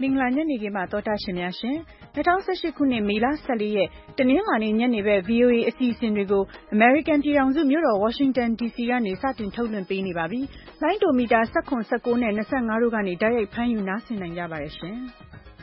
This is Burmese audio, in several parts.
မင်္ဂလာညနေခင်းပါသောတာရှင်များရှင်2018ခုနှစ်မေလ14ရက်တနင်္လာနေ့ညနေဘက် VOA အစီအစဉ်တွေကို American ပြည်ထောင်စုမြို့တော် Washington DC ကနေစတင်ထုတ်လွှင့်ပေးနေပါပြီ။လိုင်းဒိုမီတာ19 19နဲ့25တို့ကနေတိုက်ရိုက်ဖမ်းယူနားဆင်နိုင်ကြပါတယ်ရှင်။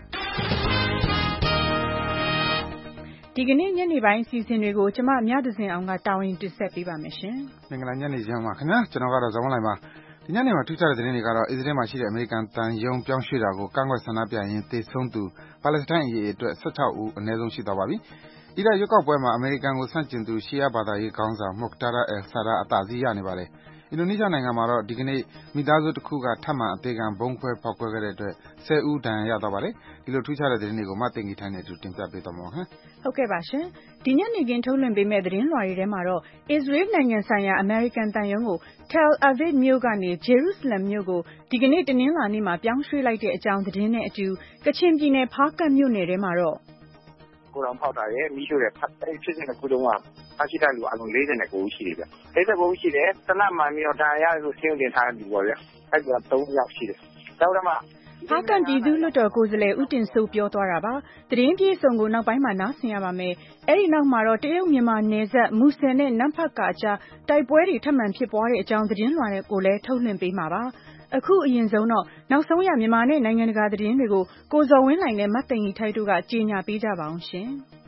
ဒီကနေ့ညနေပိုင်းအစီအစဉ်တွေကိုကျမမြဒဇင်အောင်ကတာဝန်တင်ဆက်ပေးပါမယ်ရှင်။မင်္ဂလာညနေခင်းပါခင်ဗျာကျွန်တော်ကတော့ဇော်မလိုက်ပါဒီညနေမှာထူးခြားတဲ့သတင်းတွေကတော့အစ္စရေးမှာရှိတဲ့အမေရိကန်တန်ယုံပြောင်းရွှေ့တာကိုကန့်ကွက်ဆန္ဒပြရင်းသေဆုံးသူပါလက်စတိုင်းအရေးအတွက်16ဦးအနည်းဆုံးရှိသွားပါပြီ။ဒီရွေးကောက်ပွဲမှာအမေရိကန်ကိုဆန့်ကျင်သူရှီယာဘာသာရေးခေါင်းဆောင် Muqtada al-Sadr အသာစီးရနေပါတယ်။အင်ဒိုနီးရှားနိုင်ငံမှာတော့ဒီကနေ့မိသားစုတစ်ခုကထပ်မံအသေးခံဗုံးခွဲဖောက်ခွဲခဲ့တဲ့အတွက်10ဦးဒဏ်ရာရသွားပါတယ်။ဒီလိုထူးခြားတဲ့သတင်းတွေကိုမသိင်္ဂီထိုင်းနဲ့အတူတင်ပြပေးသွားမှာပါ။ဟုတ်ကဲ့ပါရှင်။ဒီညနေခင်းထုတ်လွှင့်ပေးမယ့်သတင်းလွှာတွေထဲမှာတော့အစ္စရေးနိုင်ငံဆိုင်ရာအမေရိကန်တန်ယုံကို Tel Aviv မြို့ကနေ Jerusalem မြို့ကိုဒီကနေ့တနင်္လာနေ့မှာပြောင်းရွှေ့လိုက်တဲ့အကြောင်းသတင်းနဲ့အတူကချင်ပြည်နယ်ဖားကန့်မြို့နယ်ထဲမှာတော့ကိုရောင်ဖောက်တာရဲ့မိရှုတဲ့ဖြစ်စဉ်တစ်ခုလုံးကဖရှိတဲ့လူအလုံး49ဦးရှိတယ်ဗျ49ဦးရှိတယ်တနတ်မှန်ပြီးတော့ဒါရရလို့ဆင်းတင်ထားတဲ့လူပေါ့ဗျအဲ့ဒါ3ယောက်ရှိတယ်နောက်တော့မှဖားကန့်ပြည်သူ့လွှတ်တော်ကိုယ်စားလှယ်ဦးတင်စိုးပြောသွားတာပါသတင်းပြေဆုံးကိုနောက်ပိုင်းမှာနားဆင်ရပါမယ်အဲ့ဒီနောက်မှာတော့တရုတ်မြန်မာနယ်စပ်မူဆယ်နဲ့နမ်ဖတ်ကာကြားတိုက်ပွဲတွေထပ်မံဖြစ်ပွားတဲ့အကြောင်းသတင်းလွှာတွေကိုလည်းထုတ်လွှင့်ပေးမှာပါအခုအရင်ဆုံးတော့နောက်ဆုံးရမြန်မာနဲ့နိုင်ငံတကာသတင်းတွေကိုကိုဇော်ဝင်းလှိုင်နဲ့မတ်သိင်ကြီးထိုက်တို့ကကြေညာပေးကြပါအောင်ရှင်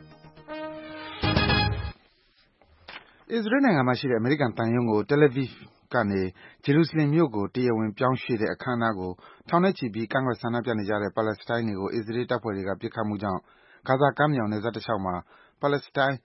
အစ္စရေးနိုင်ငံမှာရှိတဲ့အမေရိကန်တန်ယုံကို Tel Aviv ကနေ Jerusalem မြို့ကိုတရားဝင်ပြောင်းရွှေ့တဲ့အခမ်းအနားကိုထောင်နဲ့ချီပြီးကန့်ကွက်ဆန္ဒပြနေကြတဲ့ပါလက်စတိုင်းတွေကိုအစ္စရေးတပ်ဖွဲ့တွေကပစ်ခတ်မှုကြောင့်ဂါဇာကမ်းမြောင်နယ်စပ်တလျှောက်မှာပါလက်စတိုင်း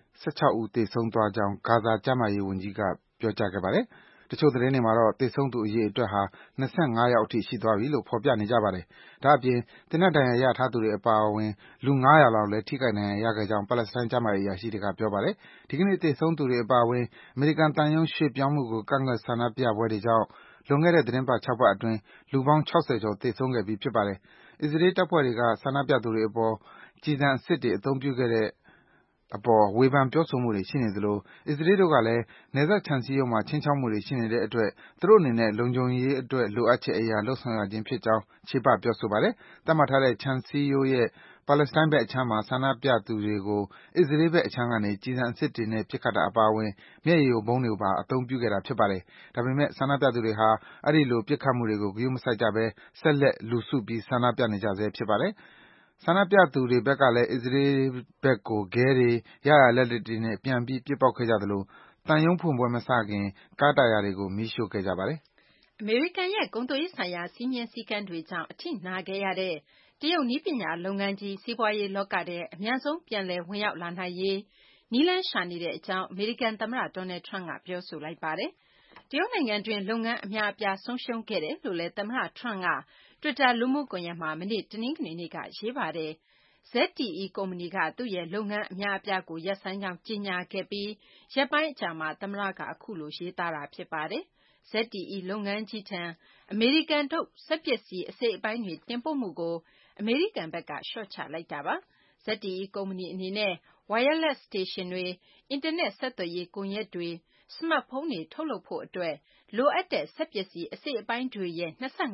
16ဦးသေဆုံးသွားကြောင်းဂါဇာကျန်းမာရေးဝန်ကြီးကပြောကြားခဲ့ပါတယ်။တချို့သတင်းတွေမှာတော့သေဆုံးသူအရေအတွက်ဟာ25ယောက်အထိရှိသွားပြီလို့ဖော်ပြနေကြပါတယ်။ဒါ့အပြင်သေနတ်ဒဏ်ရာရထားသူတွေအပါအဝင်လူ900လောက်လည်းထိခိုက်ဒဏ်ရာရခဲ့ကြောင်းပါလက်စတိုင်းကျန်းမာရေးအရာရှိတွေကပြောပါတယ်။ဒီကနေ့သေဆုံးသူတွေအပါအဝင်အမေရိကန်တန်ယုံရွှေ့ပြောင်းမှုကိုကန့်ကွက်ဆန္ဒပြပွဲတွေကြောင့်လွန်ခဲ့တဲ့သီတင်းပတ်6ပတ်အတွင်းလူပေါင်း60ကျော်သေဆုံးခဲ့ပြီးဖြစ်ပါတယ်။အစ္စရေးတပ်ဖွဲ့တွေကဆန္ဒပြသူတွေအပေါ်ကျည်ဆံအစစ်တွေအသုံးပြုခဲ့တဲ့အပေါ်ဝေဖန်ပြောဆိုမှုတွေရှိနေသလိုအစ္စရေးတို့ကလည်းနယ်စပ်ခြံစည်းရိုးမှာခြိမ်းခြောက်မှုတွေရှိနေတဲ့အတွက်သူတို့အနေနဲ့လုံခြုံရေးအတွက်လိုအပ်ချက်အရာလုပ်ဆောင်ရခြင်းဖြစ်ကြောင်းချေပပြောဆိုပါတယ်။သတ်မှတ်ထားတဲ့ခြံစည်းရိုးရဲ့ပါလက်စတိုင်းဘက်အခြမ်းမှာဆန္ဒပြသူတွေကိုအစ္စရေးဘက်အခြမ်းကနေကျည်ဆံအစစ်တွေနဲ့ပစ်ခတ်တာအပါအဝင်မျက်ရည်ယိုဗုံးတွေပါအသုံးပြုခဲ့တာဖြစ်ပါတယ်။ဒါပေမဲ့ဆန္ဒပြသူတွေဟာအဲဒီလိုပစ်ခတ်မှုတွေကိုဂရုမစိုက်ကြဘဲဆက်လက်လူစုပြီးဆန္ဒပြနေကြဆဲဖြစ်ပါတယ်။ဆန္ဒပြသူတွေဘက်ကလည်းအစ္စရေးဘက်ကိုခဲတွေရရာလက်နက်တွေနဲ့ပြန်ပြီးပစ်ပေါက်ခဲ့ကြသလိုတန်ယုံဖွင့်ပွဲမစခင်ကားတာယာတွေကိုမီးရှို့ခဲ့ကြပါတယ်။အမေရိကန်ရဲ့ကုန်သွယ်ရေးဆိုင်ရာစည်းမျဉ်းစည်းကမ်းတွေကြောင့်အထိနာခဲ့ရတဲ့တရုတ်နည်းပညာလုပ်ငန်းကြီးစီးပွားရေးလောကထဲအများဆုံးပြန်လည်ဝင်ရောက်လာနိုင်ရေးနည်းလမ်းရှာနေတဲ့အကြောင်းအမေရိကန်သမ္မတ Donald Trump ကပြောဆိုလိုက်ပါတယ်။တရုတ်နိုင်ငံတွင်းလုပ်ငန်းအများအပြားဆုံးရှုံးခဲ့တယ်လို့လည်းသမ္မတ Trump က Twitter လူမှုကွန်ရက်မှာမနေ့တနင်္ဂနွေနေ့ကရေးပါတယ်။ ZTE ကုမ္ပဏီကသူ့ရဲ့လုပ်ငန်းအများအပြားကိုရပ်ဆိုင်းကြောင်းကြေညာခဲ့ပြီးရက်ပိုင်းအကြာမှာသမ္မတကအခုလိုရေးသားတာဖြစ်ပါတယ်။ ZTE လုပ်ငန်းကြီးထံအမေရိကန်ထုတ်စက်ပစ္စည်းအစိတ်အပိုင်းတွေတင်ပို့မှုကိုအမေရိကန်ဘက်ကလျှော့ချလိုက်တာပါ။ ZTE ကုမ္ပဏီအနေနဲ့ Wireless စတေရှင်တွေ၊အင်တာနက်ဆက်သွယ်ရေးကွန်ရက်တွေ၊စမတ်ဖုန်းတွေထုတ်လုပ်ဖို့အတွက်လိုအပ်တဲ့စက်ပစ္စည်းအစိတ်အပိုင်းတွေရဲ့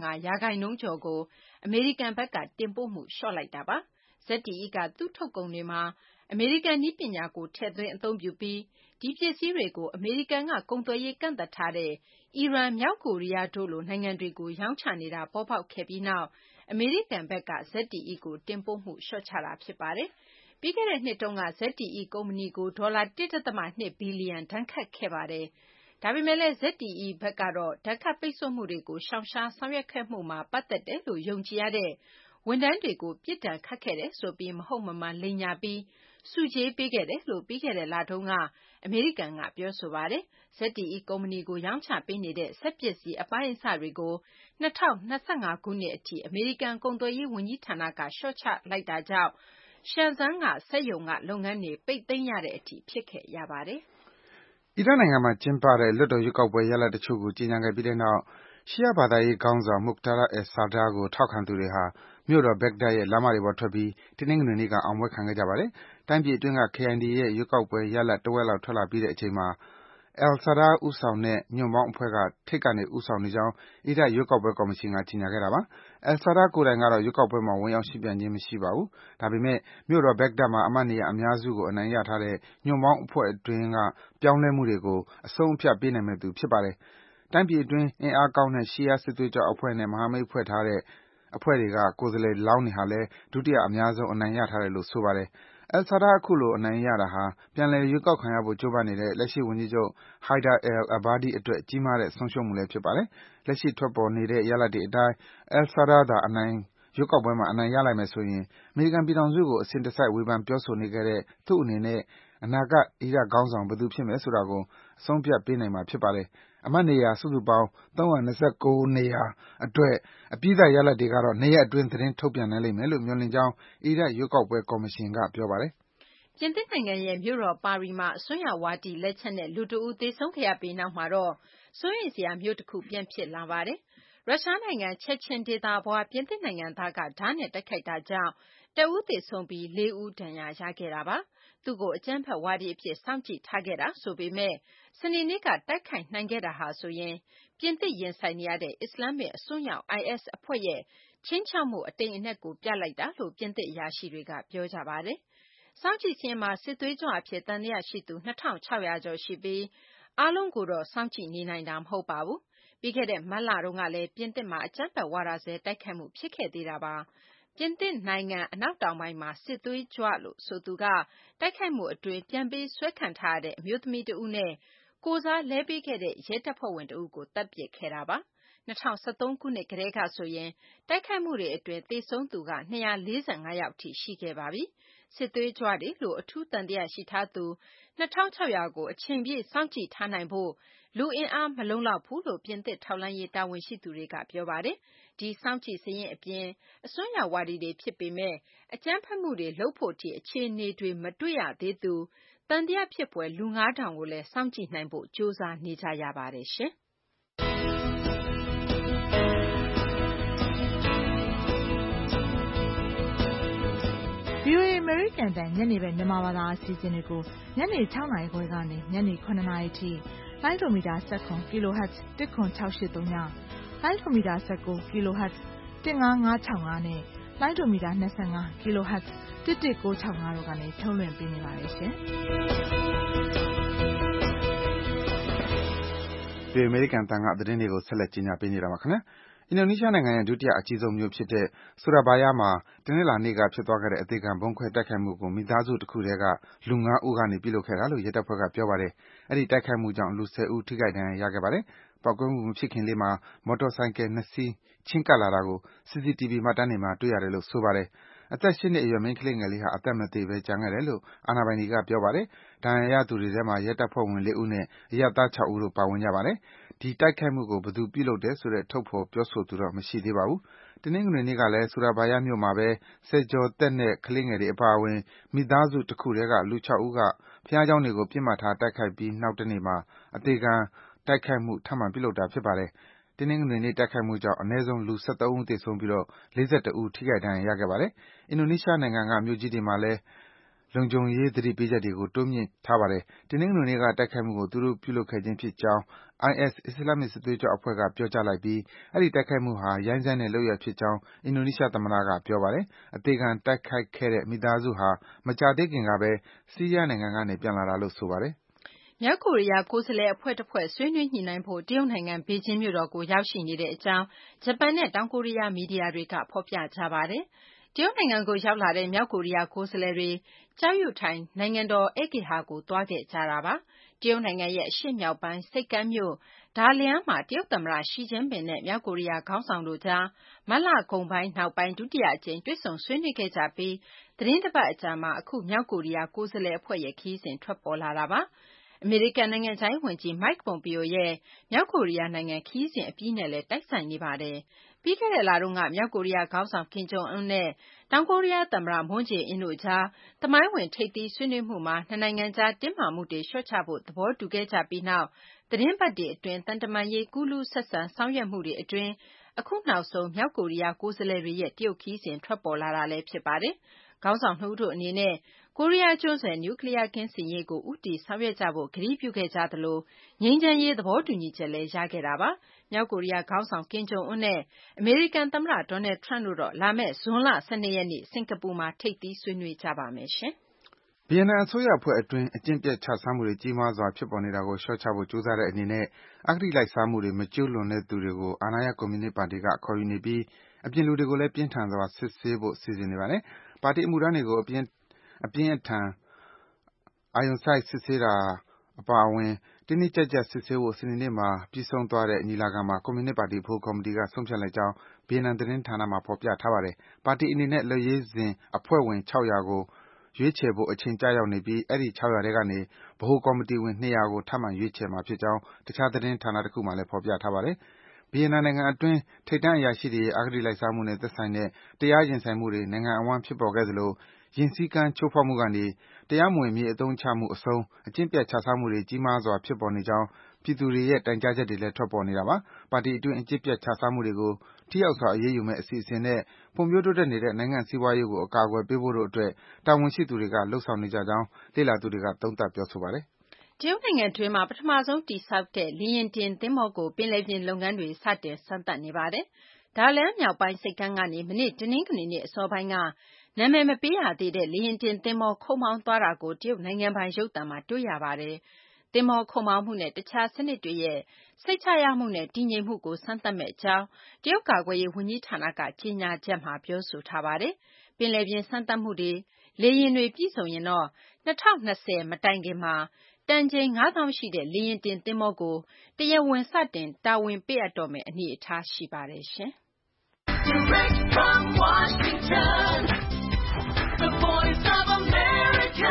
25%ကျော်ကိုအမေရိကန်ဘက်ကတင်ပို့မှုလျှော့လိုက်တာပါ။ ZTE ကသူ့ထုတ်ကုန်တွေမှာအမေရိကန်နည်းပညာကိုထည့်သွင်းအသုံးပြုပြီးဒီပစ္စည်းတွေကိုအမေရိကန်ကကုန်သွယ်ရေးကန့်သတ်ထားတဲ့အီရန်၊မြောက်ကိုရီးယားတို့လိုနိုင်ငံတွေကိုရောင်းချနေတာပေါ်ပေါက်ခဲ့ပြီးနောက်အမေရိကန်ဘက်က ZTE ကိုတင်ပို့မှုလျှော့ချတာဖြစ်ပါတယ်။ပြီးခဲ့တဲ့နှစ်တုန်းက ZTE ကုမ္ပဏီကိုဒေါ်လာ1.2ဘီလီယံဒဏ်ခတ်ခဲ့ပါတယ်။ဒါပေမဲ့လည်း ZTE ဘက်ကတော့ဒဏ်ခတ်ပိတ်ဆို့မှုတွေကိုရှောင်ရှားဆောင်ရွက်ခဲ့မှုမှာပတ်သက်တယ်လို့ယုံကြည်ရတဲ့ဝန်ထမ်းတွေကိုပြစ်ဒဏ်ခတ်ခဲ့တယ်ဆိုပြီးမဟုတ်မမှန်လိမ်ညာပြီးဆုကြေးပေးခဲ့တယ်လို့ပြီးခဲ့တဲ့လတုန်းကအမေရိကန်ကပြောဆိုပါတယ်။ ZTE ကုမ္ပဏီကိုရောင်းချပေးနေတဲ့စက်ပစ္စည်းအပိုင်းအစတွေကို2025ခုနှစ်အထိအမေရိကန်ကုန်သွယ်ရေးဝန်ကြီးဌာနကလျှော့ချလိုက်တာကြောင့်Shenzhen ကစက်ရုံကလုပ်ငန်းတွေပိတ်သိမ်းရတဲ့အထိဖြစ်ခဲ့ရပါတယ်။အီရတ်နိုင်ငံမှာကျင်းပတဲ့လွှတ်တော်ရွေးကောက်ပွဲရလဒ်တချို့ကိုကြေညာခဲ့ပြီးတဲ့နောက်ရှီယာဘာသာရေးခေါင်းဆောင် Muqtada al-Sadr ကိုထောက်ခံသူတွေဟာမြို့တော် Baghdad ရဲ့လမ်းမတွေပေါ်ထွက်ပြီးတနင်္ဂနွေနေ့ကအောင်ပွဲခံခဲ့ကြပါတယ်။တိုင်းပြည်အတွင်းကခရိုင်တွေရဲ့ရွေးကောက်ပွဲရလဒ်တဝက်လောက်ထွက်လာပြီးတဲ့အချိန်မှာ al-Sadr ဦးဆောင်တဲ့ ညွန့်ပေါင်းအဖွဲ့က ထိပ်ကနေ ဦးဆောင်နေကြောင်း အီရတ် ရွေးကောက်ပွဲ ကော်မရှင်က ကြေညာခဲ့တာပါ။ al-Sadr ကိုယ်တိုင်ကတော့ ရွေးကောက်ပွဲမှာ ဝင်ရောက်ယှဉ်ပြိုင်ခြင်း မရှိပါဘူး။ ဒါပေမယ့် မြို့တော် Baghdad မှာ အမတ်နေရာ အများစုကို အနိုင်ရထားတဲ့ ညွန့်ပေါင်းအဖွဲ့အတွင်းက ပြောင်းလဲမှုတွေကို အဆုံးအဖြတ်ပေးနိုင်မယ့်သူ ဖြစ်ပါတယ်။ တိုင်းပြည်အတွင်း အင်အားကောင်းတဲ့ ရှီယား စစ်သွေးကြွအဖွဲ့နဲ့ မဟာမိတ်ဖွဲ့ထားတဲ့ အဖွဲ့တွေက ကိုယ်စားလှယ်လောင်းတွေဟာလည်း ဒုတိယအများဆုံး အနိုင်ရထားတယ်လို့ ဆိုပါတယ်။ al-Sadr အခုလို အနိုင်ရတာဟာ ပြန်လည် ရွေးကောက်ခံရဖို့ ကြိုးပမ်းနေတဲ့ လက်ရှိဝန်ကြီးချုပ် Haider al-Abadi အတွက် ကြီးမားတဲ့ ဆုံးရှုံးမှုလည်း ဖြစ်ပါတယ်။ လက်ရှိ ထွက်ပေါ်နေတဲ့ ရလဒ်တွေအတိုင်း al-Sadr သာ ရွေးကောက်ပွဲမှာ အနိုင်ရလိုက်မယ်ဆိုရင် အမေရိကန်ပြည်ထောင်စုကို အစဉ်တစိုက် ဝေဖန် ပြောဆိုနေခဲ့တဲ့ သူ့အနေနဲ့ အနာဂတ် အီရတ်ခေါင်းဆောင် ဘယ်သူဖြစ်မယ်ဆိုတာကို အဆုံးအဖြတ်ပေးနိုင်မှာ ဖြစ်ပါတယ်။ အမတ်နေရာ စုစုပေါင်း ၃၂၉ နေရာအတွက် အပြီးသတ် ရလဒ်တွေကတော့ ၂ ရက်အတွင်း သတင်းထုတ်ပြန်နိုင်လိမ့်မယ်လို့ မျှော်လင့်ကြောင်း အီရတ် ရွေးကောက်ပွဲ ကော်မရှင်က ပြောပါတယ်။ ပြင်သစ်နိုင်ငံရဲ့ မြို့တော် ပါရီမှာ အစွန်းရောက်ဝါဒီ လက်ချက်နဲ့ လူတဦး သေဆုံးခဲ့ရပြီးနောက်မှာတော့ စိုးရိမ်စရာ မြို့တခု ပြန်ဖြစ်လာပါတယ်။ ရုရှားနိုင်ငံ Chechen ဒေသဖွား ပြင်သစ်နိုင်ငံသားက ဓားနဲ့ တိုက်ခိုက်တာကြောင့် တဦးသေဆုံးပြီး ၄ ဦး ဒဏ်ရာရခဲ့တာပါ။ သူ့ကို အကြမ်းဖက်ဝါဒီအဖြစ် စောင့်ကြည့်ထားခဲ့တာဆိုပေမယ့် စနေနေ့က တိုက်ခိုက်နိုင်ခဲ့တာဟာဆိုရင် ပြင်သစ်ရင်ဆိုင်နေရတဲ့ အစ္စလာမ္မစ် အစွန်းရောက် IS အဖွဲ့ရဲ့ ခြိမ်းခြောက်မှု အတိမ်အနက်ကို ပြလိုက်တာလို့ ပြင်သစ်အရာရှိတွေက ပြောကြပါတယ်။ စောင့်ကြည့်စာရင်းမှာ စစ်သွေးကြွအဖြစ် သံသယရှိသူ ၂,၆၀၀ ကျော်ရှိပြီး အားလုံးကိုတော့ စောင့်ကြည့်နေနိုင်တာ မဟုတ်ပါဘူး။ ပြီးခဲ့တဲ့ မတ်လတုန်းကလည်း ပြင်သစ်မှာ အကြမ်းဖက်ဝါဒစွဲ တိုက်ခိုက်မှု ဖြစ်ခဲ့သေးတာပါ။ ပြင်သစ်နိုင်ငံ အနောက်တောင်ပိုင်းမှာ စစ်သွေးကြွလို့ ဆိုသူက တိုက်ခိုက်မှုအတွင်း ပြန်ပေးဆွဲခံထားရတဲ့ အမျိုးသမီးတဦးနဲ့ ကိုယ်စားလဲပေးခဲ့တဲ့ ရဲတပ်ဖွဲ့ဝင်တဦးကို သတ်ပစ်ခဲ့တာပါ။ ၂၀၁၃ ခုနှစ်ကတည်းကဆိုရင် တိုက်ခိုက်မှုတွေအတွင်း သေဆုံးသူ ၂၄၅ ယောက်အထိ ရှိခဲ့ပါပြီ။ စစ်သွေးကြွတွေလို့ အထူးသံသယရှိထားသူ ၂,၆၀၀ ကို အချိန်ပြည့် စောင့်ကြည့်ထားနိုင်ဖို့ လူအင်အား မလုံလောက်ဘူးလို့ ပြင်သစ် ထောက်လှမ်းရေး တာဝန်ရှိသူတွေက ပြောပါတယ်။ ဒီစောင့်ကြည့်စာရင်းအပြင် အစွန်းရောက်ဝါဒီတွေ ဖြစ်ပေမယ့် အကြမ်းဖက်မှုတွေ လုပ်ဖို့အထိ အခြေအနေတွေ မတွေ့ရသေးသူ သံသယဖြစ်ဖွယ် လူ ၅,၀၀၀ ကိုလည်း စောင့်ကြည့်နိုင်ဖို့ ကြိုးစားနေကြရပါတယ်။ VOA အမေရိကန်အသံ ညနေဘက် မြန်မာဘာသာ အစီအစဉ်တွေကို ညနေ ၆ နာရီခွဲကနေ ညနေ ၇ နာရီအထိ လိုင်းဒိုမီတာ ၁၇ kHz 10683 ည၊ လိုင်းဒိုမီတာ ၁၉ kHz 15565 နဲ့ လိုင်းဒိုမီတာ 25 kHz 11965 တို့ကနေ ထုတ်လွှင့်ပေးနေပါတယ်ရှင်။ VOA အမေရိကန်အသံက သတင်းတွေကို ဆက်လက် ကြေညာပေးနေတာပါ။ အင်ဒိုနီးရှားနိုင်ငံရဲ့ ဒုတိယအကြီးဆုံးမြို့ဖြစ်တဲ့ Surabaya မှာ တနင်္လာနေ့က ဖြစ်သွားခဲ့တဲ့ အသေခံဗုံးခွဲ တိုက်ခိုက်မှုကို မိသားစုတခုထဲက လူ ၅ ဦးကနေ ပြုလုပ်ခဲ့တာလို့ ရဲတပ်ဖွဲ့က ပြောပါတယ်။ အဲဒီ တိုက်ခိုက်မှုကြောင့် လူ ၁၀ ဦး ထိခိုက်ဒဏ်ရာ ရခဲ့ပါတယ်။ ပေါက်ကွဲမှု မဖြစ်ခင်လေးမှာ မော်တော်ဆိုင်ကယ် ၂ စီး ချဉ်းကပ်လာတာကို CCTV မှတ်တမ်းတွေမှာ တွေ့ရတယ်လို့ ဆိုပါတယ်။ အသက် ၈ နှစ်အရွယ် မိန်းကလေးငယ်လေးဟာ အသက်မသေဘဲ ကျန်ခဲ့တယ်လို့ အာဏာပိုင်တွေက ပြောပါတယ်။ ဒဏ်ရာရသူတွေထဲမှာ ရဲတပ်ဖွဲ့ဝင် ၄ ဦးနဲ့ အရပ်သား ၆ ဦးတို့ ပါဝင်ကြပါတယ်။ ဒီတိုက်ခိုက်မှုကို ဘယ်သူပြုလုပ်တယ်ဆိုတဲ့ ထုတ်ဖော် ပြောဆိုသူတော့ မရှိသေးပါဘူး။ တနင်္ဂနွေနေ့ကလည်း Surabaya မြို့မှာပဲ ဆယ်ကျော်သက်တဲ့ ကလေးငယ်တွေ အပါအဝင် မိသားစုတခုထဲက လူ ၆ ဦးက ဘုရားကျောင်းတွေကို ပစ်မှတ်ထား တိုက်ခိုက်ပြီး နောက်တနေ့မှာ အသေခံ တိုက်ခိုက်မှု ထပ်မံ ပြုလုပ်တာ ဖြစ်ပါတယ်။ တနင်္ဂနွေနေ့ တိုက်ခိုက်မှုကြောင့် အနည်းဆုံး လူ ၁၃ ဦး သေဆုံးပြီး ၄၁ ဦး ထိခိုက် ဒဏ်ရာရခဲ့ပါတယ်။ အင်ဒိုနီးရှားနိုင်ငံက မြို့ကြီးတွေမှာလည်း လုံခြုံရေး သတိပေးချက်တွေကို တိုးမြှင့်ထားပါတယ်။ တနင်္ဂနွေနေ့က တိုက်ခိုက်မှုကို သူတို့ ပြုလုပ်ခဲ့ခြင်းဖြစ်ကြောင်း IS အစ္စလာမ်မစ် စစ်သွေးကြွအဖွဲ့က ပြောကြားလိုက်ပြီး အဲဒီ တိုက်ခိုက်မှုဟာ ရိုင်းစိုင်းတဲ့ လုပ်ရပ်ဖြစ်ကြောင်း အင်ဒိုနီးရှားသမ္မတက ပြောပါတယ်။ အသေခံ တိုက်ခိုက်ခဲ့တဲ့ မိသားစုဟာ မကြာသေးခင်ကဘဲ ဆီးရီးယားနိုင်ငံကနေ ပြန်လာတာလို့ ဆိုပါတယ်။ မြောက်ကိုရီးယား ကိုယ်စားလှယ်အဖွဲ့တဖွဲ့ ဆွေးနွေးညှိနှိုင်းဖို့ တရုတ်နိုင်ငံ ဘေဂျင်းမြို့တော်ကို ရောက်ရှိနေကြောင်း ဂျပန်နဲ့ တောင်ကိုရီးယား မီဒီယာတွေက ဖော်ပြကြပါတယ်။ တရုတ်နိုင်ငံကို ရောက်လာတဲ့ မြောက်ကိုရီးယား ကိုယ်စားလှယ်တွေ ကျောက်ယုထိုင် နိုင်ငံတော် ဧည့်ဂေဟာကို သွားခဲ့ကြတာပါ။ တရုတ်နိုင်ငံရဲ့ အရှေ့မြောက်ပိုင်း ဆိပ်ကမ်းမြို့ Dalian မှာ တရုတ်သမ္မတ Xi Jinping နဲ့ မြောက်ကိုရီးယား ခေါင်းဆောင်တို့ကြား မတ်လကုန်ပိုင်း နောက်ပိုင်း ဒုတိယအကြိမ် တွေ့ဆုံ ဆွေးနွေးခဲ့ကြပြီး သီတင်းတပတ်အကြာမှာ အခု မြောက်ကိုရီးယား ကိုယ်စားလှယ်အဖွဲ့ရဲ့ ခရီးစဉ် ထွက်ပေါ်လာတာပါ။ အမေရိကန် နိုင်ငံခြားရေးဝန်ကြီး Mike Pompeo ရဲ့ မြောက်ကိုရီးယားနိုင်ငံ ခရီးစဉ်အပြီးနဲ့လည်း တိုက်ဆိုင်နေပါတယ်။ ပြီးခဲ့တဲ့လတုန်းက မြောက်ကိုရီးယားခေါင်းဆောင် Kim Jong Un နဲ့ တောင်ကိုရီးယားသမ္မတ Moon Jae-in တို့ကြား သမိုင်းဝင် ထိပ်သီးဆွေးနွေးမှုမှာ နှစ်နိုင်ငံကြား တင်းမာမှုတွေ လျှော့ချဖို့ သဘောတူခဲ့ကြပြီးနောက် သီတင်းပတ်တွေအတွင်း သံတမန်ရေး ကူးလူးဆက်ဆံ ဆောင်ရွက်မှုတွေအတွင်း အခုနောက်ဆုံး မြောက်ကိုရီးယား ကိုယ်စားလှယ်တွေရဲ့ တရုတ်ခရီးစဉ် ထွက်ပေါ်လာတာလည်း ဖြစ်ပါတယ်။ ခေါင်းဆောင် ၂ ဦးတို့အနေနဲ့ကိုရီးယားကျွန်းဆွယ်နျူကလ িয়ারကင်းစင်ရေးကိုဦးတည်ဆောင်ရွက်ကြဖို့ကတိပြုခဲ့ကြသလိုငြိမ်းချမ်းရေးသဘောတူညီချက်လည်းရခဲ့တာပါ။မြောက်ကိုရီးယားခေါင်းဆောင်ကင်ဂျုံအွန်းနဲ့အမေရိကန်သမ္မတဒေါ်နယ်ထရန့်တို့တော့လာမယ့်ဇွန်လ12ရက်နေ့စင်ကာပူမှာထိပ်သီးဆွေးနွေးကြပါမယ်။ဗီယက်နမ်အစိုးရအဖွဲ့အတွင်းအကျင့်ပျက်ခြစားမှုတွေကြီးမားစွာဖြစ်ပေါ်နေတာကိုလျှော့ချဖို့ကြိုးစားတဲ့အနေနဲ့အဂတိလိုက်စားမှုတွေမကျူးလွန်တဲ့သူတွေကိုအာဏာရကွန်မြူနစ်ပါတီကခေါ်ယူနေပြီးအပြင်လူတွေကိုလည်းပြင်းထန်စွာစစ်ဆေးဖို့စီစဉ်နေပါတယ်။ပါတီအမှုထမ်းတွေကိုအပြင်းအထန်အာရုံစိုက်စစ်ဆေးတာအပါအဝင်တင်းတင်းကြပ်ကြပ်စစ်ဆေးဖို့စနေနေ့မှာပြီးဆုံးသွားတဲ့ညီလာခံမှာကွန်မြူနစ်ပါတီဗဟိုကော်မတီကဆုံးဖြတ်လိုက်ကြောင်းဗီယက်နမ်သတင်းဌာနမှာဖော်ပြထားပါတယ်။ပါတီအနေနဲ့လက်ရွေးစင်အဖွဲ့ဝင်600ကိုရွေးချယ်ဖို့အချိန်ကျရောက်နေပြီးအဲဒီ600ထဲကနေဗဟိုကော်မတီဝင်200ကိုထပ်မံရွေးချယ်မှာဖြစ်ကြောင်းတခြားသတင်းဌာနတခုမှာလည်းဖော်ပြထားပါတယ်။ဗီယက်နမ်နိုင်ငံအတွင်းထိပ်တန်းအရာရှိတွေရဲ့အဂတိလိုက်စားမှုနဲ့သက်ဆိုင်တဲ့တရားရင်ဆိုင်မှုတွေနိုင်ငံအဝန်းဖြစ်ပေါ်ခဲ့သလိုယဉ်စည်းကမ်းချိုးဖောက်မှုကနေတရားမဝင်မြေအသုံးချမှုအဆုံးအကျင့်ပျက်ခြစားမှုတွေကြီးမားစွာဖြစ်ပေါ်နေကြောင်းပြည်သူတွေရဲ့တိုင်ကြားချက်တွေလည်းထွက်ပေါ်နေတာပါ။ပါတီအတွင်းအကျင့်ပျက်ခြစားမှုတွေကိုထိရောက်စွာအရေးယူမယ့်အစီအစဉ်နဲ့ဖွံ့ဖြိုးတိုးတက်နေတဲ့နိုင်ငံ့စီးပွားရေးကိုအကာအကွယ်ပေးဖို့တို့အတွက်တာဝန်ရှိသူတွေကလုပ်ဆောင်နေကြကြောင်းလေ့လာသူတွေကသုံးသပ်ပြောဆိုပါတယ်။တရုတ်နိုင်ငံတွင်းမှာပထမဆုံးတည်ဆောက်တဲ့လေယာဉ်တင်သင်္ဘောကိုပင်လယ်ပြင်လုပ်ငန်းတွေစတင်စမ်းသပ်နေပါတယ်။ဒါလန်မြောက်ပိုင်းဆိပ်ကမ်းကနေမနေ့တနင်္ဂနွေနေ့အစောပိုင်းကနာမည်မပေးရသေးတဲ့လေယာဉ်တင်သင်္ဘောခုတ်မောင်းသွားတာကိုတရုတ်နိုင်ငံပိုင်ရုပ်သံမှာတွေ့ရပါတယ်။သင်္ဘောခုတ်မောင်းမှုနဲ့တခြားစနစ်တွေရဲ့စိတ်ချရမှုနဲ့တည်ငြိမ်မှုကိုစမ်းသပ်မယ့်အကြောင်းတရုတ်ကာကွယ်ရေးဝန်ကြီးဌာနကကြေညာချက်မှာပြောဆိုထားပါတယ်။ပင်လယ်ပြင်စမ်းသပ်မှုတွေလေယာဉ်တွေပြည့်စုံရင်တော့2020မတိုင်ခင်မှာတန်ချိန် 5000 ရှိတဲ့လေယာဉ်တင်သင်္ဘောကိုတရားဝင်စတင်တာဝန်ပေးအပ်တော့မယ့်အနေအထားရှိပါတယ်ရှင်။ Direct from Washington, the Voice of America,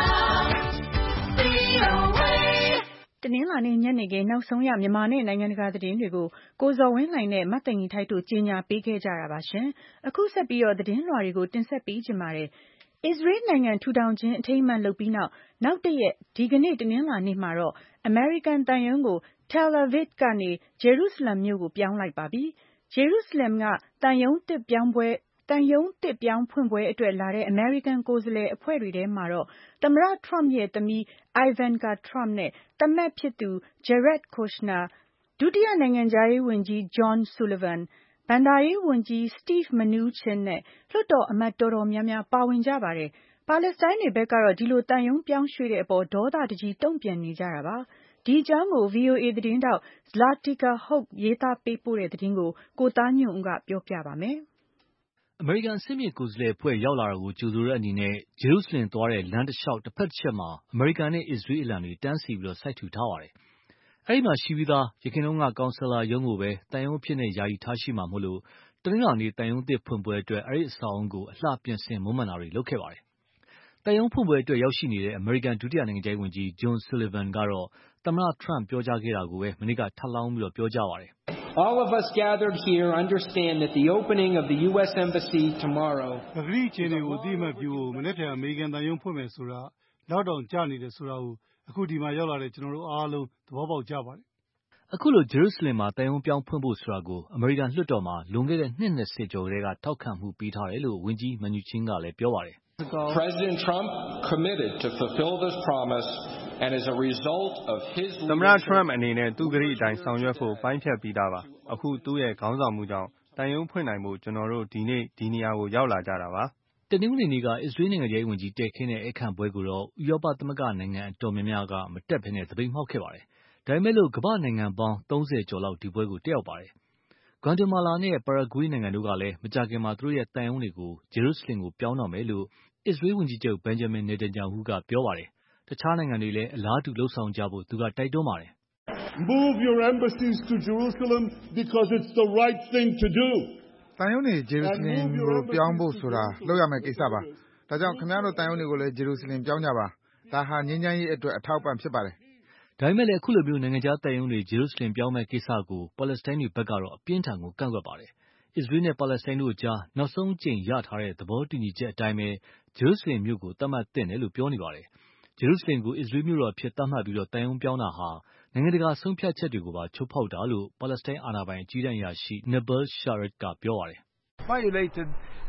VOA တနင်္လာနေ့ညနေခင်းနောက်ဆုံးရမြန်မာနဲ့နိုင်ငံတကာသတင်းတွေကိုကိုဇော်ဝင်းလှိုင်နဲ့မသိင်္ဂီထိုက်တို့ကြီးညာပေးခဲ့ကြတာပါရှင်။အခုဆက်ပြီးတော့သတင်းလွှာတွေကိုတင်ဆက်ပေးကြပါမယ်။အစ္စရေးနိုင်ငံထူထောင်ခြင်းအထိမ်းအမှတ်လုပ်ပြီးနောက်တရက်ဒီကနေ့တနင်္လာနေ့မှာတော့အမေရိကန်သံရုံးကို Tel Aviv ကနေဂျေရုဆလမ်မြို့ကိုပြောင်းလိုက်ပါပြီ။ဂျေရုဆလမ်ကသံရုံးသစ်ပြောင်းဖွင့်ပွဲအတွက်လာတဲ့အမေရိကန်ကိုယ်စားလှယ်အဖွဲ့တွေထဲမှာတော့သမ္မတ Trump ရဲ့သမီး Ivanka Trump နဲ့သားမက်ဖြစ်သူ Jared Kushner ဒုတိယနိုင်ငံခြားရေးဝန်ကြီး John Sullivan ဘဏ္ဍာရေးဝန်ကြီး Steve Mnuchin နဲ့လွှတ်တော်အမတ်တော်တော်များများပါဝင်ကြပါတယ်။ပါလက်စတိုင်းတွေဘက်ကတော့ဒီလိုသံရုံးပြောင်းရွှေ့တဲ့အပေါ်ဒေါသတကြီးတုံ့ပြန်နေကြတာပါ။ဒီအကြောင်းကို VOA သတင်းထောက် Zlatica Hoke ရေးသားပေးပို့တဲ့သတင်းကိုကိုသားညွန့်ဦးကပြောပြပါမယ်။အမေရိကန်အဆင့်မြင့်ကိုယ်စားလှယ်အဖွဲ့ရောက်လာတာကိုကြိုဆိုတဲ့အနေနဲ့ဂျေရုဆလင်သွားတဲ့လမ်းတလျှောက်တဖက်တချက်မှာအမေရိကန်နဲ့အစ္စရေးအလံတွေတန်းစီပြီးစိုက်ထူထားပါတယ်။အဲဒီမှာရှိပြီးသားယခင်ကကောင်ဆယ်လာရုံးကိုပဲသံရုံးအဖြစ်ယာယီထားရှိမှာမို့တနင်္လာနေ့သံရုံးသစ်ဖွင့်ပွဲအတွက်အဲဒီအဆောက်အအုံကိုအလှပြင်ဆင်မွမ်းမံတာတွေလုပ်ခဲ့ပါတယ်။သံရုံးဖွင့်ပွဲအတွက်ရောက်ရှိနေတဲ့အမေရိကန်ဒုတိယနိုင်ငံခြားရေးဝန်ကြီး John Sullivan ကတော့သမ္မတ Trump ပြောကြားခဲ့တာကိုပဲမနေ့ကထပ်လောင်းပြီးပြောကြားပါတယ်။ All of us gathered here understand that the opening of the U.S. Embassy tomorrow ပဂရိအခြေအနေကိုအသိအမှတ်ပြုဖို့မနေ့ကအမေရိကန်သံရုံးဖွင့်မယ်ဆိုတာလောက်တောင်ကြာနေတယ်ဆိုတာကိုအခုဒီမှာရောက်လာတဲ့ကျွန်တော်တို့အားလုံးသဘောပေါက်ကြပါတယ်။အခုလိုဂျေရုဆလင်မှာသံရုံးပြောင်းဖွင့်ဖို့ဆိုတာကိုအမေရိကန်လွှတ်တော်မှာလွန်ခဲ့တဲ့နှစ်20ကျော်ကတည်းကထောက်ခံမှုပေးထားတယ်လို့ဝန်ကြီး Mnuchin ကလည်းပြောပါတယ်။ President Trump committed to fulfill this promise and as a result of his သမ္မတ Trump အနေနဲ့သူ့ကတိအတိုင်းဆောင်ရွက်ဖို့ပိုင်းဖြတ်ပြီးသားပါ။အခုသူ့ရဲ့ခေါင်းဆောင်မှုကြောင့်သံရုံးဖွင့်နိုင်ဖို့ကျွန်တော်တို့ဒီနေ့ဒီနေရာကိုရောက်လာကြတာပါ။တနင်္ဂနွေနေ့ကအစ္စရေးနိုင်ငံခြားရေးဝန်ကြီးတက်ခင်းတဲ့ဧည့်ခံပွဲကိုတော့ဥရောပသမဂ္ဂနိုင်ငံအတော်များများကမတက်ဘဲသပိတ်မှောက်ခဲ့ပါတယ်။ဒါပေမဲ့ကမ္ဘာ့နိုင်ငံပေါင်း30ကျော်လောက်ဒီပွဲကိုတက်ရောက်ပါတယ်။ Guatemala နဲ့ Paraguay နိုင်ငံတို့ကလည်းမကြာခင်မှာသူတို့ရဲ့သံရုံးတွေကိုဂျေရုဆလင်ကိုပြောင်းတော့မယ်လို့အစ္စရေးဝန်ကြီးချုပ် Benjamin Netanyahu ကပြောပါတယ်။တခြားနိုင်ငံတွေလည်းအလားတူလုပ်ဆောင်ကြဖို့သူကတိုက်တွန်းပါတယ်။ Move your embassies to Jerusalem because it's the right thing to do. သံရုံးတွေဂျေရုဆလင်ကိုပြောင်းဖို့ဆိုတာလုပ်ရမယ့်ကိစ္စပါ။ဒါကြောင့်ခင်ဗျားတို့သံရုံးတွေကိုလည်းဂျေရုဆလင်ပြောင်းကြပါ။ဒါဟာငြိမ်းချမ်းရေးအတွက်အထောက်အပံ့ဖြစ်ပါတယ်။ဒါပေမဲ့လည်းအခုလိုနိုင်ငံခြားသံရုံးတွေဂျေရုဆလင်ပြောင်းမယ့်ကိစ္စကိုပါလက်စတိုင်းတွေဘက်ကတော့အပြင်းထန်ကန့်ကွက်ပါတယ်။အစ္စရေးနဲ့ပါလက်စတိုင်းတို့ကြားနောက်ဆုံးအကြိမ်ရထားတဲ့သဘောတူညီချက်အတိုင်းပဲဂျေရုဆလင်မြို့ကိုသတ်မှတ်သင့်တယ်လို့ပြောနေပါတယ်။ဂျေရုဆလင်ကိုအစ္စရေးမြို့တော်အဖြစ်သတ်မှတ်ပြီးသံရုံးပြောင်းတာဟာနိုင်ငံတကာဆုံးဖြတ်ချက်တွေကိုပါချိုးဖောက်တာလို့ပါလက်စတိုင်းအာဏာပိုင်အကြီးတန်းအရာရှိ Nabeel Sharif ကပြောပါတယ်။ Violated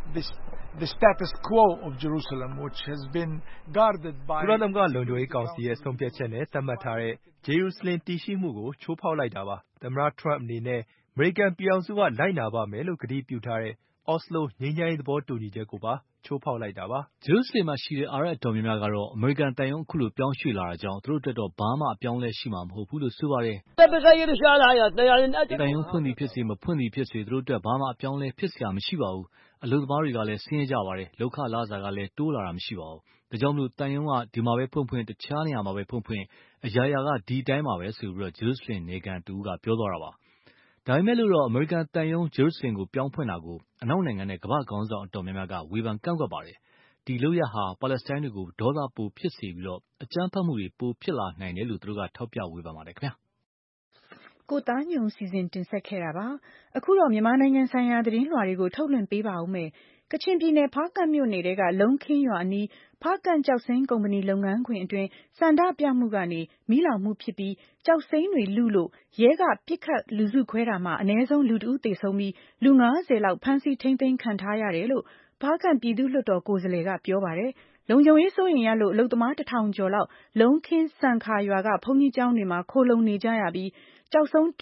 the status quo of Jerusalem, which has been guarded by ကုလသမဂ္ဂလုံခြုံရေးကောင်စီရဲ့ဆုံးဖြတ်ချက်နဲ့သတ်မှတ်ထားတဲ့ဂျေရုဆလင်တည်ရှိမှုကိုချိုးဖောက်လိုက်တာပါ။သမ္မတထရမ့်အနေနဲ့အမေရိကန်ပြည်ထောင်စုကလိုက်နာပါမယ်လို့ကတိပြုထားတဲ့အော်စလိုငြိမ်းချမ်းရေးသဘောတူညီချက်ကိုပါချိုးဖောက်လိုက်တာပါ။ဂျေရုဆလင်မှာရှိတဲ့အာရပ်တော်များများကတော့အမေရိကန်တန်ယုံအခုလိုပြောင်းရွှေ့လာတာကြောင့်သူတို့အတွက်တော့ဘာမှအပြောင်းလဲရှိမှာမဟုတ်ဘူးလို့ဆိုပါတယ်။တန်ယုံဖွင့်သည်ဖြစ်စေမဖွင့်သည်ဖြစ်စေသူတို့အတွက်ဘာမှအပြောင်းလဲဖြစ်စရာမရှိပါဘူး။အလုပ်သမားတွေကလည်းဆင်းရဲကြပါတယ်။လောက်ခလစာကလည်းတိုးလာတာမရှိပါဘူး။ဒါကြောင့်မလို့တန်ယုံကဒီမှာပဲဖွင့်တခြားနေရာမှာပဲဖွင့်အရာရာကဒီတိုင်းမှာပဲဆိုပြီးဂျေရုဆလင်နေကန်တူကပြောသွားတာပါ။ဒါပေမဲ့လို့တော့အမေရိကန်တန်ယုံဂျေရုဆလင်ကိုပြောင်းဖွင့်တာကိုအနောက်နိုင်ငံနဲ့ကမ္ဘာ့ခေါင်းဆောင်အတော်များများကဝေဖန်ကန့်ကွက်ပါတယ်။ဒီလုပ်ရပ်ဟာပါလက်စတိုင်းတွေကိုဒေါသပိုဖြစ်စေပြီးအကြမ်းဖက်မှုတွေပိုဖြစ်လာနိုင်တယ်လို့သူတို့ကထောက်ပြဝေဖန်ပါတယ်ခင်ဗျာ။ကိုသားညွန့်စီစဉ်တင်ဆက်ခဲ့တာပါ။အခုတော့မြန်မာနိုင်ငံဆိုင်ရာသတင်းလွှာတွေကိုထုတ်လွှင့်ပေးပါဦးမယ်။ကချင်ပြည်နယ်ဖားကန့်မြို့နယ်ကလုံးခင်းရွာအနီးဖားကန့်ကျောက်စိမ်းကုမ္ပဏီလုပ်ငန်းခွင်အတွင်းဆန္ဒပြမှုကနေမီးလောင်မှုဖြစ်ပြီးကျောက်စိမ်းတွေလုလို့ရဲကပစ်ခတ်လူစုခွဲတာမှာအနည်းဆုံးလူတဦးသေဆုံးပြီးလူ90လောက်ဖမ်းဆီးထိန်းသိမ်းခံထားရတယ်လို့ဖားကန့်ပြည်သူ့လွှတ်တော်ကိုယ်စားလှယ်ကပြောပါတယ်။လုံခြုံရေးစိုးရိမ်ရလို့အလုပ်သမား1000ကျော်လောက်လုံးခင်းစံခါရွာကဘုန်းကြီးကျောင်းတွေမှာခိုလုံနေကြရပြီးကျောက်စိမ်း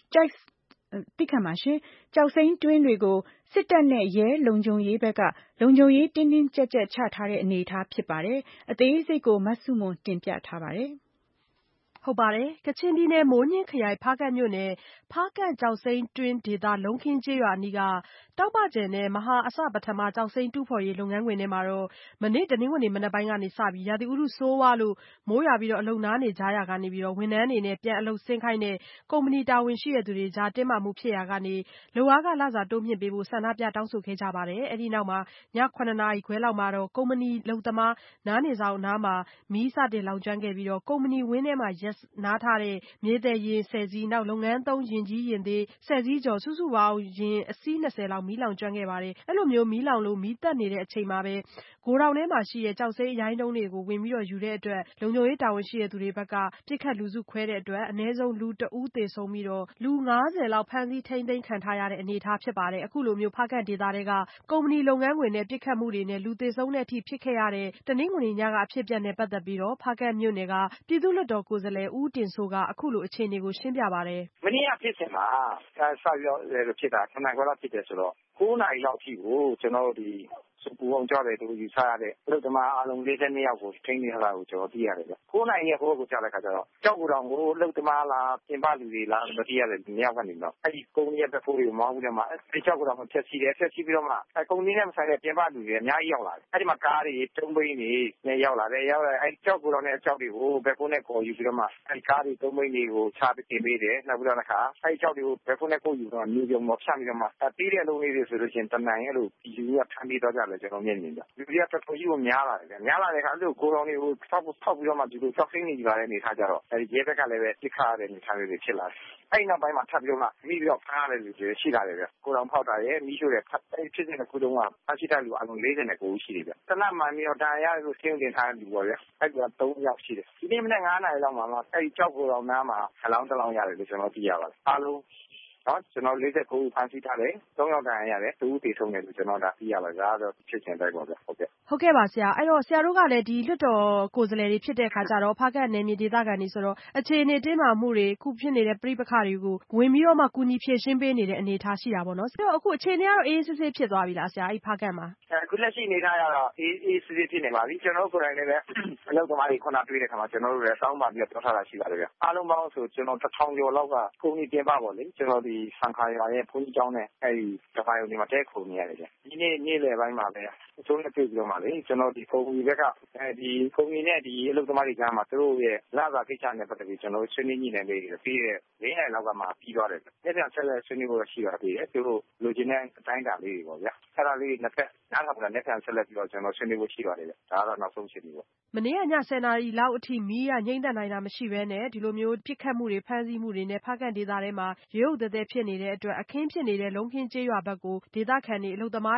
တွင်းတွေကိုစစ်တပ်နဲ့ရဲလုံခြုံရေးဘက်ကလုံခြုံရေးတင်းတင်းကြပ်ကြပ်ချထားတဲ့အနေအထားဖြစ်ပါတယ်။အသေးစိတ်ကိုမဆုမွန်တင်ပြထားပါတယ်။ကချင်ပြည်နယ်မိုးညှင်းခရိုင်ဖားကန့်မြို့နယ်ဖားကန့်ကျောက်စိမ်းတွင်းဒေသလုံးခင်းကျေးရွာအနီးကတောက်ပကျယ်နဲ့မဟာအစပထမကျောက်စိမ်းတူးဖော်ရေးလုပ်ငန်းခွင်ထဲမှာမနေ့တနင်္ဂနွေမနက်ပိုင်းကနေစပြီးရာသီဥတုဆိုးဝါးလို့မိုးရွာပြီးအလုပ်နားနေကြရာကနေဝန်ထမ်းတွေနဲ့ပြန်အလုပ်ဆင်းခိုင်းတဲ့ကုမ္ပဏီတာဝန်ရှိသူတွေကြားတင်းမာမှုဖြစ်ရာကနေလုပ်အားခလစာတိုးမြှင့်ပေးဖို့ဆန္ဒပြတောင်းဆိုခဲ့ကြပါတယ်။အဲဒီနောက်ည9 နာရီခွဲလောက်မှာကုမ္ပဏီလုပ်သမားနားနေဆောင်နားမှာမီးစတင်လောင်ကျွမ်းခဲ့ပြီးကုမ္ပဏီဝင်းထဲမှာရပ်နားထားတဲ့မြေသယ်ယာဉ်10စီးနောက်လုပ်ငန်းသုံးယာဉ်ကြီးယာဉ်သေး10စီးကျော်စုစုပေါင်းယာဉ်အစီး20လောက်မီးလောင်ကျွမ်းခဲ့ပါတယ်။အဲလိုမျိုးမီးလောင်လို့မီးသတ်နေတဲ့အချိန်မှာပဲဂိုဒေါင်ထဲမှာရှိတဲ့ကျောက်စိမ်းအရိုင်းတုံးတွေကိုဝင်ပြီးယူတဲ့အတွက်လုံခြုံရေးတာဝန်ရှိသူတွေဘက်ကပစ်ခတ်လူစုခွဲတဲ့အတွက်အနည်းဆုံးလူတဦးသေဆုံးပြီးလူ90လောက်ဖမ်းဆီးထိန်းသိမ်းခံထားရတဲ့အနေအထားဖြစ်ပါတယ်။အခုလိုမျိုးဖားကန့်ဒေသတွေကကုမ္ပဏီလုပ်ငန်းခွင်နဲ့ပစ်ခတ်မှုတွေနဲ့လူသေဆုံးတဲ့အထိဖြစ်ခဲ့ရတဲ့တနင်္ဂနွေညကအဖြစ်အပျက်နဲ့ပတ်သက်ပြီးဖားကန့်မြို့နယ်ကပြည်သူ့လွှတ်တော်ကိုယ်စားလှယ်ဦးတင်စိုးကအခုလိုအခြေအနေကိုရှင်းပြပါတယ်။မနေ့ကဖြစ်စဉ်မှာစပြောဖြစ်တာခဏခွဲလောက်ဖြစ်တယ်ဆိုတော့9 နာရီလောက်ထိကိုကျွန်တော်တို့စပူအောင်ကြတယ်လို့ယူဆရတဲ့အလုပ်သမားအားလုံး42ယောက်ကိုထိန်းသိမ်းထားတာကိုကျွန်တော်သိရတယ်ဗျ။9 နာရီရဲ့ဟိုကိုကြားတဲ့ခါကျတော့ကြောက်ကူတောင်ကိုအလုပ်သမားလားပြင်ပလူတွေလားမသိရတယ်မြောက်ကနေတော့အဲဒီကုမ္ပဏီရဲ့ဘက်ဖိုးတွေကိုမောင်းပြီးတော့မှအဲဒီကြောက်ကူတောင်ကိုဖျက်ဆီးပြီးတော့မှကုမ္ပဏီနဲ့မဆိုင်တဲ့ပြင်ပလူတွေအများကြီးရောက်လာတယ်။အဲဒီမှာကားတွေတုံးပိန်းတွေနဲ့ရောက်လာတယ်အဲဒီကြောက်ကူတောင်နဲ့အကြောက်တွေကိုဘက်ဖိုးနဲ့ခေါ်ယူပြီးတော့မှအဲဒီကားတွေတုံးပိန်းတွေကိုချပြီးတင်ပေးတယ်နောက်ပြီးတော့တစ်ခါအဲဒီကြောက်တွေကိုဘက်ဖိုးနဲ့ခေါ်ယူတော့မျိုးပြုံပေါ်ဖြတ်ပြီးတော့မှတီးတဲ့လုံးလေးတွေဆိုလို့ရှိရင်တနင်္ဂနွေအဲ့လိုယူကထမ်းပြီးတော့ကြတယ်ကျွန်တော်မြင်နေကြလူတွေကတော်တော်ကြီးကိုများလာတယ်များလာတဲ့အခါအဲ့လိုကိုတော်တွေကိုထောက်ပြီးတော့မှဒီလိုကြောက်စိမ့်နေကြတဲ့အနေထားကြတော့အဲဒီရဲဘက်ကလည်းပဲပြစ်ခါရတဲ့အနေထားတွေဖြစ်လာတယ်အဲ့နောက်ပိုင်းမှာထပ်ပြီးတော့မှမိပြီးတော့ဖမ်းရတဲ့လူတွေရှိလာတယ်ဗျကိုတော်ဖောက်တာရဲ့မိရှို့တဲ့အဲ့ဖြစ်နေတဲ့ခုတုန်းကဖမ်းဆီးတဲ့လူအလုံး49ဦးရှိတယ်ဗျတနတ်မှန်ပြီးတော့ဒါရရလို့ဆင်းတင်ထားတဲ့လူပေါ့ဗျအဲ့က3ယောက်ရှိတယ်ဒီနေ့မနေ့9 နာရီလောက်မှာအဲ့ကြောက်ကိုတော်နားမှာအလောင်းတစ်လောင်းရတယ်လို့ကျွန်တော်သိရပါတယ်အားလုံးကျွန်တော်49ဦးဖမ်းဆီးထားတယ်3ယောက်တန်းရတယ်2ဦးတည်ဆုံးတယ်လို့ကျွန်တော်ဒါသိရပါတယ်ဒါတော့ဖြစ်စဉ်တိုင်းပေါ့ဗျဟုတ်ကဲ့ပါဆရာအဲ့တော့ဆရာတို့ကလည်းဒီလွှတ်တော်ကိုယ်စားလှယ်တွေဖြစ်တဲ့ခါကျတော့ဖားကန့်နယ်မြေဒေသခံတွေဆိုတော့အခြေအနေတင်းမာမှုတွေခုဖြစ်နေတဲ့ပြိပခါတွေကိုဝင်ပြီးတော့မှကူညီဖြည့်ရှင်းပေးနေတဲ့အနေအထားရှိတာပေါ့နော်ဆိုတော့အခုအခြေအနေကတော့အေးစစ်စစ်ဖြစ်သွားပြီလားဆရာအဲ့ဖားကန့်မှာအခုလက်ရှိအနေထားကတော့အေးစစ်စစ်ဖြစ်နေပါပြီကျွန်တော်တို့ကိုယ်တိုင်လည်းအလုပ်သမားတွေခုနတွေ့တဲ့ခါမှာကျွန်တော်တို့လည်းစောင်းပါပြီးတော့ပြောထားတာရှိပါတယ်ဗျအားလုံးပေါင်းဆိုကျွန်တော်1000ကျော်လောက်ကကုမ္ပဏီပြင်ပပေါ့လေကျွန်တော်ဒီဆန်ခါရွာရဲ့ဘုန်းကြီးကျောင်းနဲ့အဲဒီတခါရုံဒီမှာတဲခုံနေရတယ်ဗျဒီနေ့နေ့လယ်ပိုင်းမှာပဲအစိုးရတွေ့ပြီးတော့မှလေကျွန်တော်ဒီကုမ္ပဏီဘက်ကဒီကုမ္ပဏီနဲ့ဒီအလုပ်သမားတွေကြားမှာသူတို့ရဲ့လစာကိစ္စနဲ့ပတ်သက်ပြီးကျွန်တော်ဆွေးနွေးညှိနှိုင်းပေးပြီးတဲ့4 ရက်လောက်ကမှပြီးသွားတယ်။အဲ့ဒါဆက်လက်ဆွေးနွေးဖို့ရှိပါသေးတယ်။သူတို့လိုချင်တဲ့အတိုင်းအတာလေးတွေပေါ့ဗျာ။အဲ့ဒါလေးနှစ်ဖက်နားထောင်တာနဲ့ဆက်လက်ပြီးတော့ကျွန်တော်ဆွေးနွေးဖို့ရှိပါတယ်ဗျ။ဒါကတော့နောက်ဆုံးရှင်းပြီပေါ့။မနေ့ကည10 နာရီလောက်အထိမီးရငိမ့်သက်နိုင်တာမရှိဘဲနဲ့ဒီလိုမျိုးပြစ်ခတ်မှုတွေဖမ်းဆီးမှုတွေနဲ့ဖားကန့်ဒေသထဲမှာရုပ်သက်သက်ဖြစ်နေတဲ့အတွက်အခင်းဖြစ်နေတဲ့လုံးခင်းကျေးရွာဘက်ကိုဒေသခံတွေအလုပ်သမားတွေ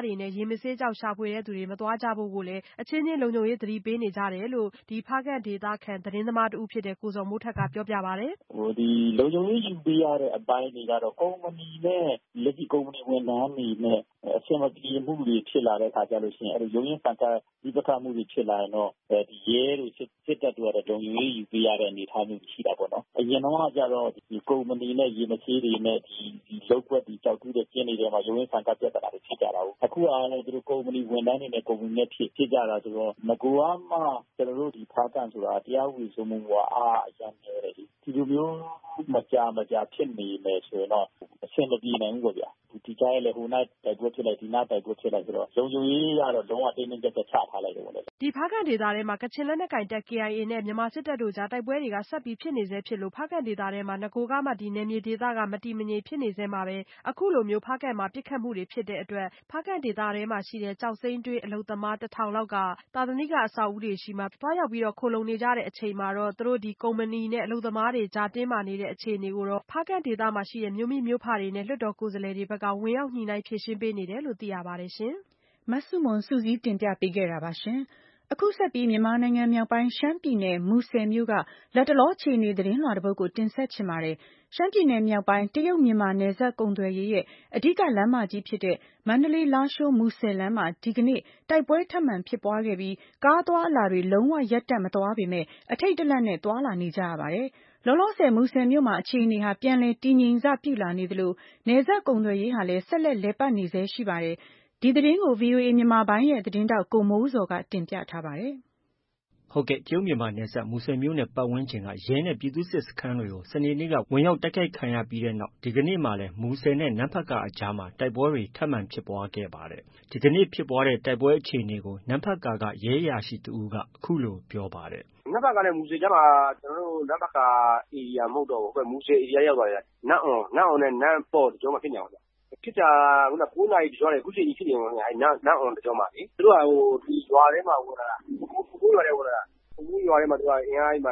တွေနဲ့ရေမဆေးကျောက်ရှာဖွေတဲ့သူတွေမသွားကြဖို့ကိုလည်းအချင်းချင်းလုံခြုံရေးသတိပေးနေကြတယ်လို့ဒီဖားကန့်ဒေသခံသတင်းသမားတူဖြစ်တဲ့ကိုဇော်မိုးထက်ကပြောပြပါတယ်။ဒီလုံခြုံရေးယူပေးရတဲ့အပိုင်းတွေကတော့ကုမ္ပဏီနဲ့လက်ရှိကုမ္ပဏီဝန်ထမ်းတွေနဲ့အဆင်မပြေမှုတွေဖြစ်လာတဲ့အခါကျလို့ရှိရင်ရုံးရင်းဆန်တဲ့ဒီပခမှုတွေဖြစ်လာရင်တော့ဒီရဲတွေစစ်တပ်တွေကတော့လုံခြုံရေးယူပေးရတဲ့အနေအထားမျိုးရှိတာပေါ့နော်။အရင်တော့ကျတော့ဒီကုမ္ပဏီနဲ့ရေမဆေးတွေနဲ့ဒီလောက်ကွက်ဒီကြောက်တူးတဲ့ကျင်းတွေမှာရုံးရင်းဆန်ကပြဿနာတွေဖြစ်ကြတာ။အခုအားလည်းသူတို့ကုမ္ပဏီဝန်ထမ်းတွေနဲ့ကုမ္ပဏီနဲ့ဖြစ်ကြတာဆိုတော့ငကူအားမှကျွန်တော်တို့ဒီဖားကန့်ဆိုတာတရားဝင်ဆိုမှုအားအရင်နေတယ်ဒီလိုမျိုးမကြဖြစ်နေမယ်ဆိုရင်တော့အဆင်မပြေနိုင်ဘူးပေါ့ဗျာဒီကြားရလေဟိုနာတိုက်ပွဲဖြစ်လိုက်ဒီနာတိုက်ပွဲဖြစ်လိုက်ဆိုတော့လုံခြုံရေးကတော့လုံးဝတင်းတင်းကြပ်ကြပ်ချထားလိုက်တယ်ပေါ့လေဒီဖားကန့်ဒေသထဲမှာကချင်လက်နက်ကိုင်တပ် KIA နဲ့မြန်မာစစ်တပ်တို့ကြားတိုက်ပွဲတွေကဆက်ပြီးဖြစ်နေဆဲဖြစ်လို့ဖားကန့်ဒေသထဲမှာငကိုကမှဒီနယ်မြေဒေသကမတည်မငြိမ်ဖြစ်နေဆဲမှာပဲအခုလိုမျိုးဖားကန့်မှာပြစ်ခတ်မှုတွေဖြစ်တဲ့အတွက်ဖားကန့်ဒေသထဲမှာရှိတဲ့ကြောက်စိမ်းတွင်းအလုံသမား1000လောက်ကသာသနိကအဆောက်အဦတွေရှိမှတွားရောက်ပြီးတော့ခိုလုံနေကြတဲ့အချိန်မှာတော့သူတို့ဒီကုမ္ပဏီနဲ့အလုံသမားတွေကြားတင်းမာနေတဲ့အခြေအနေကိုတော့ဖားကန့်ဒေသမှာရှိတဲ့မြို့မိမြို့ဖတွေနဲ့လွှတ်တော်ကိုယ်စားလှယ်တွေဘက်ကဝင်ရောက်ညှိနှိုင်းဖြေရှင်းပေးနေတယ်လို့သိရပါတယ်ရှင်။မဆုမွန်စုစည်းတင်ပြပေးခဲ့တာပါရှင်။အခုဆက်ပြီးမြန်မာနိုင်ငံမြောက်ပိုင်းရှမ်းပြည်နယ်မူဆယ်မြို့ကလက်တလောအခြေအနေသတင်းလွှာတစ်ပုဒ်ကိုတင်ဆက်ချင်ပါတယ်။ရှမ်းပြည်နယ်မြောက်ပိုင်းတရုတ်မြန်မာနယ်စပ်ကုန်သွယ်ရေးရဲ့အဓိကလမ်းမကြီးဖြစ်တဲ့မန္တလေးလားရှိုးမူဆယ်လမ်းမှာဒီကနေ့တိုက်ပွဲထပ်မံဖြစ်ပွားခဲ့ပြီးကားသွားအလာတွေလုံးဝရပ်တန့်မသွားပေမဲ့အထိတ်တလန့်နဲ့သွားလာနေကြရပါတယ်။လောလောဆယ်မူဆယ်မြို့မှာအခြေအနေဟာပြန်လည်တည်ငြိမ်စပြုလာနေသလိုနယ်စပ်ကုန်သွယ်ရေးဟာလည်းဆက်လက်လည်ပတ်နေဆဲရှိပါတယ်။ဒီသတင်းကို VOA မြန်မာပိုင်းရဲ့သတင်းတောက်ကိုမိုးစော်ကတင်ပြထားပါတယ်။ဟုတ်ကဲ့တရုတ်မြန်မာနယ်စပ်မူဆယ်မြို့နယ်ပတ်ဝန်းကျင်ကရဲနဲ့ပြည်သူ့စစ်စခန်းတွေကိုစနေနေ့ကဝင်ရောက်တိုက်ခိုက်ခံရပြီးတဲ့နောက်ဒီကနေ့မှလည်းမူဆယ်နဲ့နန်းဖတ်ကာအကြားမှာတိုက်ပွဲတွေထပ်မံဖြစ်ပွားခဲ့ပါတယ်။ဒီကနေ့ဖြစ်ပွားတဲ့တိုက်ပွဲအခြေအနေကိုနန်းဖတ်ကာကရဲအရာရှိတဦးကအခုလိုပြောပါတယ်။နန်းဖတ်ကာနဲ့မူဆယ်ကြားမှာကျွန်တော်တို့နန်းဖတ်ကာဧရိယာမဟုတ်တော့ဘူး။မူဆယ်ဧရိယာရောက်သွားတယ်။နန်းအောင်နဲ့နန်းပေါ့ဒီကြောမှာဖြစ်နေအောင်ဖြစ်တာခုန9နာရီကျော်တယ်ခုချိန်ကြီးဖြစ်နေအောင်နန်းအောင်ကြောမှာလေသူတို့ကဒီရွာထဲမှာဝင်လာတာကိုရွာထဲဝင်လာတာကိုရွာထဲမှာသူကအင်အားကြီးမှာ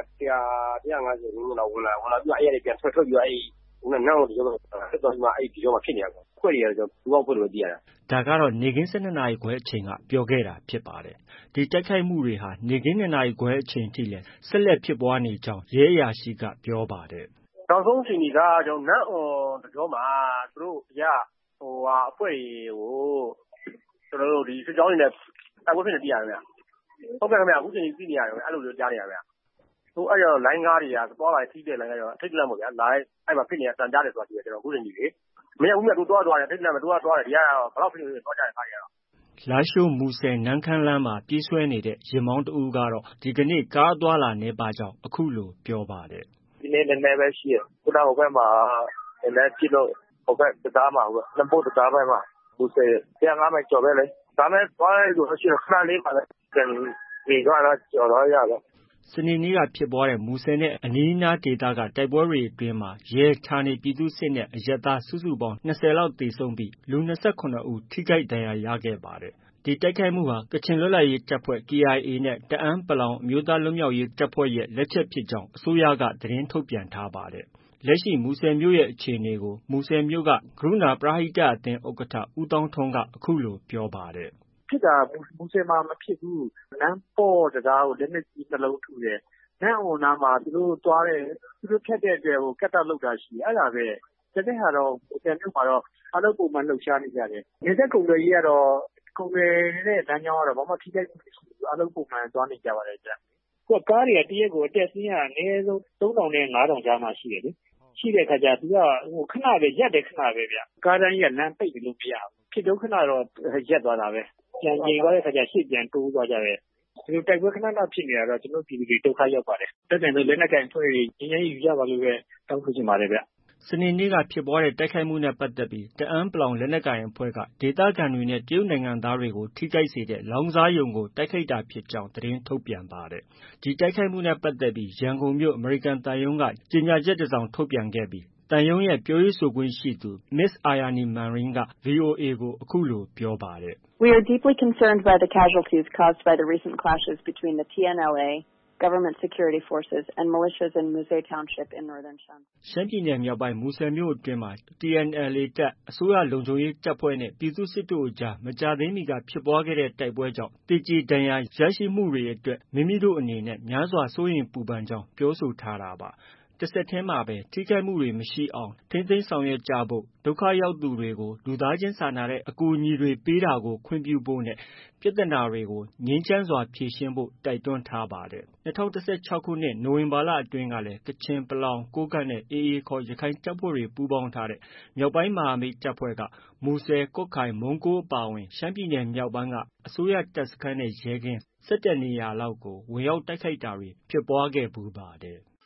150ဝန်းလောက်ဝင်လာပြီးအဲ့ရပြန်ထွက်ပြီးအဲ့ခုနနန်းအောင်ကြောမှာဆက်သွားပြီးအဲ့ဒီကြောမှာဖြစ်နေတာပေါ့ခွက်တွေကတော့ဘူပေါက်ခွက်လို့သိရတာဒါကတော့နေကင်း12နာရီခွဲအချိန်ကပြောခဲ့တာဖြစ်ပါတယ်ဒီတိုက်ခိုက်မှုတွေဟာနေကင်း2နာရီခွဲအချိန်ထိလည်းဆက်လက်ဖြစ်ပွားနေကြောင်းရဲအရာရှိကပြောပါတယ်နောက်ဆုံးအချိန်ကကျွန်တော်နန်းအောင်ကြောမှာသူတို့အဖွဲ့တွေကိုကျွန်တော်တို့ဒီစစ်ကြောင်းတွေနဲ့တိုက်ပွဲဖြစ်နေတည်ရတယ်ဗျဟုတ်ကဲ့ခင်ဗျအခုချိန်ကြီးသိနေရတယ်အဲ့လိုမျိုးကြားနေရဗျဟိုအဲ့တော့လိုင်းကားတွေကသွားလာထိတဲ့လိုင်းကားတွေအထိတ်လန့်ပေါ့ဗျာလိုင်းအဲ့မှာဖြစ်နေတဲ့အတန်ကြားတယ်ဆိုတာကျွန်တော်အခုချိန်ကြီးလေမရဘူးမြတ်သူသွားတယ်ထိတ်လန့်မသူသွားတယ်ဒီကဘယ်တော့ဖြစ်နေသွားကြတယ်ခါရတော့လာရှိုးမူဆယ်နန်းခမ်းလမ်းမှာပြေးဆွဲနေတဲ့ရင်မောင်းတဦးကတော့ဒီကနေ့ကားသွားလာနေပါကြောင်းအခုလိုပြောပါတယ်ဒီနေ့လည်းပဲရှိရခုနကဘက်မှာလည်းကြည့်လို့ဟိုဘက်တရားမှာဟိုနဖို့တရားဘက်မှာသူစေ105မိုင်ကျော်ပဲလေဒါမဲ့သွားရလို့ရှိရင်ခဏလေးပါလေဒီကတော့ကျော်တော့ရတယ်စနေနေ့ကဖြစ်ပွားတဲ့မူဆယ်နဲ့အနီးအနားဒေသကတိုက်ပွဲတွေအတွင်းမှာရဲဌာနေပြည်သူ့စစ်နဲ့အရက်သားစုစုပေါင်း20လောက်သေဆုံးပြီးလူ28ဦးထိခိုက်ဒဏ်ရာရခဲ့ပါတယ်ဒီတိုက်ခိုက်မှုဟာကချင်လွတ်လပ်ရေးတပ်ဖွဲ့ KIA နဲ့တအန်းပလောင်အမျိုးသားလွတ်မြောက်ရေးတပ်ဖွဲ့ရဲ့လက်ချက်ဖြစ်ကြောင်းအစိုးရကသတင်းထုတ်ပြန်ထားပါတယ်လက်ရှိမူဆယ်မြို့ရဲ့အခြေအနေကိုမူဆယ်မြို့ကကရုဏာပရဟိတအသင်းဥက္ကဋ္ဌဦးတောင်းထွန်းကအခုလိုပြောပါတယ်ဖြစ်တာမူဆယ်မှာမဖြစ်ဘူးနန်းပေါ့တရားကိုလက်နက်ကြီးနှလုံးထုတယ်နန်းအောင်နာမှာသူတို့သွားတယ်သူတို့ဖြတ်တဲ့အတွက်ကတ်တာလောက်တာရှိအဲ့ဒါပဲတကယ်ကတော့မူဆယ်မြို့မှာတော့အလုပ်ပုံမှန်လှုပ်ရှားနေကြတယ်နေသက်ကုန်တွေကြီးကတော့ကုန်တွေနဲ့တန်းကြောင်းကတော့ဘာမှထိခိုက်မှုမရှိဘူးအလုပ်ပုံမှန်သွားနေကြပါတယ်ကြာကိုကားတွေကတရက်ကိုအတက်ဆင်းရအနည်းဆုံး3000နဲ့5000ကြားမှရှိတယ်လေရှိတဲ့ခါကျသူကခဏပဲရက်တယ်ခဏပဲဗျကားတိုင်းကလမ်းပိတ်တယ်လို့မရဘူးဖြစ်တော့ခဏတော့ရက်သွားတာပဲပြန်ငြိမ်သွားတဲ့ခါကျရှေ့ပြန်တိုးသွားကြတယ်ဒီလိုတိုက်ပွဲခဏဖြစ်နေတာတော့ကျွန်တော်ပြည်သူတွေဒုက္ခရောက်ပါတယ်တက်တယ်လို့လက်နက်ကင်ဖွဲ့တွေငြိမ်းချမ်းရေးယူကြပါလို့ပဲတောင်းဆိုချင်ပါတယ်ဗျစနေနေ့ကဖြစ်ပွားတဲ့တိုက်ခိုက်မှုနဲ့ပတ်သက်ပြီးတအန်းပလောင်လက်နက်ကိုင်အဖွဲ့ကဒေသခံတွေနဲ့တရုတ်နိုင်ငံသားတွေကိုထိခိုက်စေတဲ့လောင်းစားယုံကိုတိုက်ခိုက်တာဖြစ်ကြောင်းသတင်းထုတ်ပြန်ပါတယ်ဒီတိုက်ခိုက်မှုနဲ့ပတ်သက်ပြီးရန်ကုန်မြို့အမေရိကန်သံရုံးကကြေညာချက်တစ်စောင်ထုတ်ပြန်ခဲ့ပြီးသံရုံးရဲ့ပြောရေးဆိုခွင့်ရှိသူ Ms. Aryani Manring က VOA ကိုအခုလိုပြောပါတယ် We are deeply concerned by the casualties caused by the recent clashes between the TNLA government security forces and militias in Muse Township in northern Shan. ရှမ်းပြည်နယ်မြောက်ပိုင်းမူဆယ်မြို့အတွင်းမှာ TNLA တပ်အစိုးရလုံခြုံရေးတပ်ဖွဲ့နဲ့ပြည်သူစစ်တို့အကြားမကြာသေးမီကဖြစ်ပွားခဲ့တဲ့တိုက်ပွဲကြောင့်တေကြေဒဏ်ရာရရှိမှုတွေအတွက်မိမိတို့အနေနဲ့များစွာစိုးရိမ်ပူပန်ကြောင်းပြောဆိုထားတာပါ။တစ်ဆက်တည်းမှာပဲထိခိုက်မှုတွေမရှိအောင်ထိန်းသိမ်းဆောင်ရွက်ကြဖို့ဒုက္ခရောက်သူတွေကိုလူသားချင်းစာနာတဲ့အကူအညီတွေပေးတာကိုခွင့်ပြုဖို့နဲ့ပြဿနာတွေကိုငြိမ်းချမ်းစွာဖြေရှင်းဖို့တိုက်တွန်းထားပါတယ်။2016ခုနှစ်နိုဝင်ဘာလအတွင်းကလည်းကချင်ပလောင်ကိုးကန့်နဲ့ AA ခေါ်ရခိုင်တပ်ဖွဲ့တွေပူးပေါင်းထားတဲ့မြောက်ပိုင်းမဟာမိတ်တပ်ဖွဲ့ကမူဆယ်ကွတ်ခိုင်မုံးကိုးအပါအဝင်ရှမ်းပြည်နယ်မြောက်ပိုင်းကအစိုးရတပ်စခန်းနဲ့ရဲကင်း17နေရာလောက်ကိုဝင်ရောက်တိုက်ခိုက်တာတွေဖြစ်ပွားခဲ့ပူပါတယ်။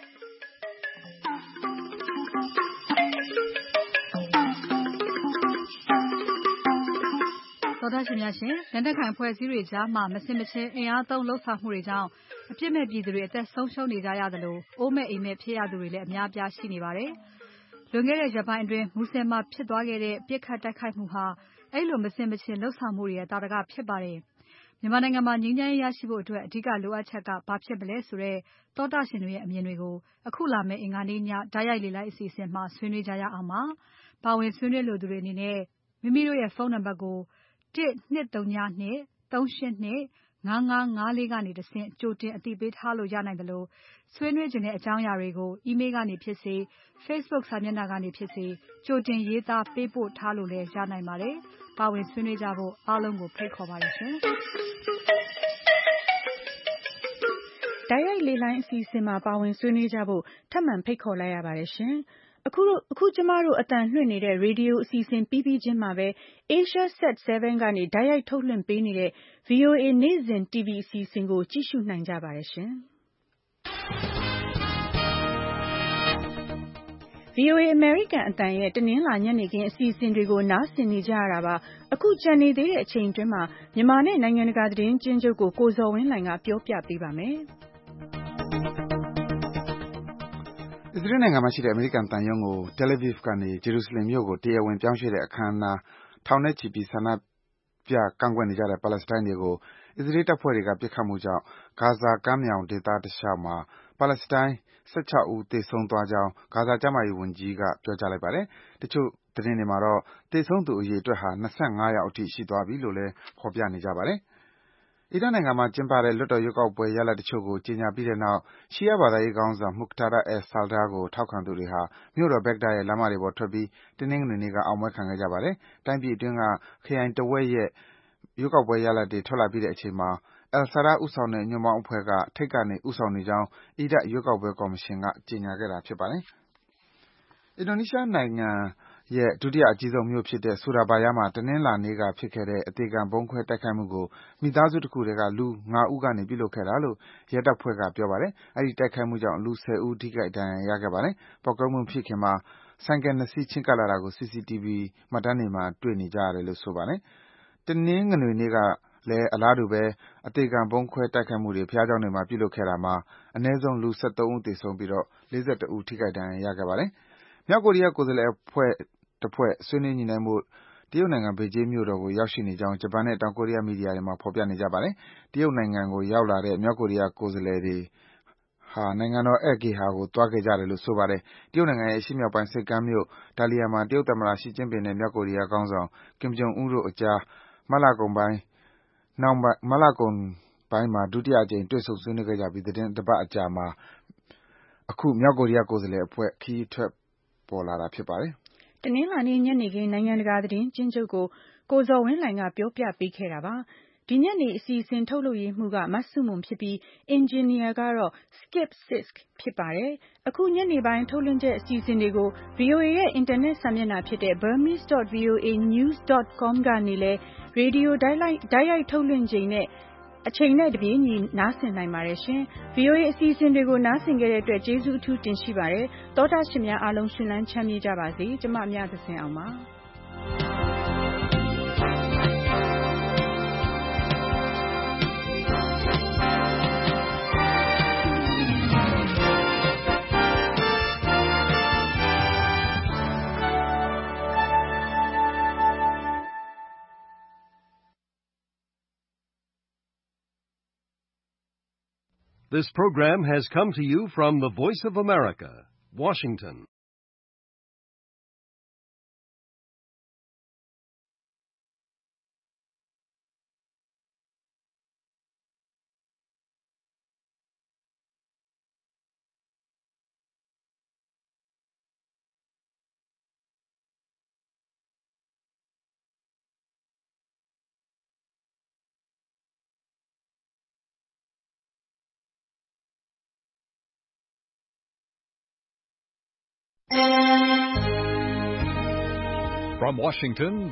သောတာရှင်များရှင်လက်နက်ကိုင်အဖွဲ့အစည်းတွေကြားမှာမစင်မချင်းအင်အားသုံးလှုပ်ဆောင်မှုတွေကြောင့်အပြစ်မဲ့ပြည်သူတွေအသက်ဆုံးရှုံးနေကြရသလိုအိုးမဲ့အိမ်မဲ့ဖြစ်ရသူတွေလည်းအများအပြားရှိနေပါတယ်။လွန်ခဲ့တဲ့ရက်ပိုင်းအတွင်းမူဆယ်မှာဖြစ်သွားခဲ့တဲ့ပြစ်ခတ်တိုက်ခိုက်မှုဟာအဲ့လိုမစင်မချင်းလှုပ်ဆောင်မှုတွေရဲ့တာတကဖြစ်ပါတယ်။မြန်မာနိုင်ငံမှာငြိမ်းချမ်းရေးရရှိဖို့အတွက်အဓိကလိုအပ်ချက်ကဘာဖြစ်မလဲဆိုတဲ့သောတာရှင်တွေရဲ့အမြင်တွေကိုအခုလာမယ့်အင်္ဂါနေ့ညဓာတ်ရိုက်လေလိုက်အစီအစဉ်မှာဆွေးနွေးကြရအောင်ပါ။ပါဝင်ဆွေးနွေးလိုသူတွေအနေနဲ့မိမိတို့ရဲ့ဖုန်းနံပါတ်ကို1-232-382-5554ကနေတဆင့်ကြိုတင်အသိပေးထားလို့ရနိုင်တယ်လို့ဆွေးနွေးခြင်းတဲ့အကြောင်းအရာတွေကို email ကနေဖြစ်စေ Facebook စာမျက်နှာကနေဖြစ်စေကြိုတင်ရေးသားပေးပို့ထားလို့လည်းရနိုင်ပါတယ်။ပါဝင်ဆွေးနွေးကြဖို့အားလုံးကိုဖိတ်ခေါ်ပါတယ်ရှင်။တိုက်ရိုက်လေလိုင်းအစီအစဉ်မှာပါဝင်ဆွေးနွေးကြဖို့ထပ်မံဖိတ်ခေါ်လိုက်ရပါတယ်ရှင်။အခုကျမတို့အတန်လွှင့်နေတဲ့ရေဒီယိုအစီအစဉ်ပြီးချင်းမှာပဲ Asia Set 7ကနေဓာတ်ရိုက်ထုတ်လွှင့်ပေးနေတဲ့ VOA နေ့စဉ် TV အစီအစဉ်ကိုကြည့်ရှုနိုင်ကြပါတယ်ရှင်။ VOA American အတန်ရဲ့တနင်္လာညနေခင်းအစီအစဉ်တွေကိုနားဆင်နေကြရတာပါ။အခုကြံနေသေးတဲ့အချိန်အတွင်းမှာမြန်မာနဲ့နိုင်ငံတကာသတင်းကျဉ်းချုပ်ကိုကိုဇော်ဝင်းလှိုင်ကပြောပြပေးပါမယ်။အစ္စရေးနိုင်ငံမှာရှိတဲ့အမေရိကန်သံရုံးကို Tel Aviv ကနေ Jerusalem မြို့ကိုတရားဝင်ပြောင်းရွှေ့တဲ့အခမ်းအနားထောင်နဲ့ချီပြီးဆန္ဒပြကန့်ကွက်နေကြတဲ့ပါလက်စတိုင်းတွေကိုအစ္စရေးတပ်ဖွဲ့တွေကပစ်ခတ်မှုကြောင့်ဂါဇာကမ်းမြောင်ဒေသတလျှောက်မှာပါလက်စတိုင်း16ဦးသေဆုံးသွားကြောင်းဂါဇာကျန်းမာရေးဝန်ကြီးကပြောကြားလိုက်ပါတယ်။တချို့သတင်းတွေမှာတော့သေဆုံးသူအရေအတွက်ဟာ25ယောက်အထိရှိသွားပြီလို့လည်းဖော်ပြနေကြပါတယ်။အီရတ်နိုင်ငံမှာကျင်းပတဲ့လွှတ်တော်ရွေးကောက်ပွဲရလဒ်တချို့ကိုကြေညာပြီးတဲ့နောက်ရှီယာဘာသာရေးခေါင်းဆောင် Muqtada al-Sadr ကိုထောက်ခံသူတွေဟာမြို့တော်ဘက်ဂဒတ်ရဲ့လမ်းမတွေပေါ်ထွက်ပြီးတနင်္ဂနွေနေ့ကအောင်ပွဲခံခဲ့ကြပါတယ်။တိုင်းပြည်အတွင်းကခရိုင်တဝက်ရဲ့ရွေးကောက်ပွဲရလဒ်တွေထွက်လာပြီးတဲ့အချိန်မှာal-Sadr ဦးဆောင်တဲ့ညွန့်ပေါင်းအဖွဲ့ကထိပ်ကနေဦးဆောင်နေကြောင်းအီရတ်ရွေးကောက်ပွဲကော်မရှင်ကကြေညာခဲ့တာဖြစ်ပါတယ်။အင်ဒိုနီးရှားနိုင်ငံရဲ့ဒုတိယအကြီးဆုံးမြို့ဖြစ်တဲ့ Surabaya မှာတနင်္လာနေ့ကဖြစ်ခဲ့တဲ့အသေခံဗုံးခွဲတိုက်ခိုက်မှုကိုမိသားစုတခုထဲကလူ5ဦးကနေပြုလုပ်ခဲ့တာလို့ရဲတပ်ဖွဲ့ကပြောပါတယ်။အဲဒီတိုက်ခိုက်မှုကြောင့်လူ10ဦးထိခိုက်ဒဏ်ရာရခဲ့ပါတယ်။ပေါက်ကွဲမှုမဖြစ်ခင်မှာဆိုင်ကယ်2စီးချဉ်းကပ်လာတာကို CCTV မှတ်တမ်းတွေမှာတွေ့နေကြရတယ်လို့ဆိုပါတယ်။တနင်္ဂနွေနေ့ကလည်းအလားတူပဲအသေခံဗုံးခွဲတိုက်ခိုက်မှုတွေဘုရားကျောင်းတွေမှာပြုလုပ်ခဲ့တာမှာအနည်းဆုံးလူ13ဦးသေဆုံးပြီး41ဦးထိခိုက်ဒဏ်ရာရခဲ့ပါတယ်။မြောက်ကိုရီးယားကိုယ်စားလှယ်အဖွဲ့တဖွဲ့ဆွေးနွေးညှိနှိုင်းဖို့တရုတ်နိုင်ငံဘေဂျင်းမြို့တော်ကိုရောက်ရှိနေကြောင်းဂျပန်နဲ့တောင်ကိုရီးယားမီဒီယာတွေမှာဖော်ပြနေကြပါတယ်။တရုတ်နိုင်ငံကိုရောက်လာတဲ့မြောက်ကိုရီးယားကိုယ်စားလှယ်တွေဟာနိုင်ငံတော်ဧည့်ဂေဟာကိုသွားခဲ့ကြတယ်လို့ဆိုပါတယ်။တရုတ်နိုင်ငံရဲ့အရှေ့မြောက်ပိုင်းဆိပ်ကမ်းမြို့ဒါလီယာမှာတရုတ်သမ္မတရှီကျင့်ပင်နဲ့မြောက်ကိုရီးယားခေါင်းဆောင်ကင်ဂျုံအွန်းတို့အကြားမတ်လကုန်ပိုင်းမှာဒုတိယအကြိမ်တွေ့ဆုံဆွေးနွေးခဲ့ကြပြီးသီတင်းတပတ်အကြာမှာအခုမြောက်ကိုရီးယားကိုယ်စားလှယ်အဖွဲ့ခရီးထွက်ပေါ်လာတာဖြစ်ပါတယ်။တနင်္လာနေ့ညနေခင်းနိုင်ငံတကာသတင်းကျဉ်းချုပ်ကိုကိုဇော်ဝင်းလှိုင်ကပြောပြပေးခဲ့တာပါ။ဒီညနေအစီအစဉ်ထုတ်လုပ်ရေးမှူးကမဆုမွန်ဖြစ်ပြီးအင်ဂျင်နီယာကတော့ Skip Sisk ဖြစ်ပါတယ်။အခုညနေပိုင်းထုတ်လွှင့်ချက်အစီအစဉ်တွေကို VOA ရဲ့အင်တာနက်စာမျက်နှာဖြစ်တဲ့ burmese.voanews.com ကနေလည်းရေဒီယိုတိုက်ရိုက်ထုတ်လွှင့်ချိန်နဲ့အချိန်နဲ့တပြေးညီနားဆင်နိုင်ပါတယ်ရှင်။ VOA အစီအစဉ်တွေကိုနားဆင်ကြတဲ့အတွက်ကျေးဇူးအထူးတင်ရှိပါတယ်။သောတာရှင်များအားလုံးရှင်လန်းချမ်းမြေ့ကြပါစေ။ကျမမြသဇင်အောင်ပါ။ This program has come to you from the Voice of America, Washington. From Washington,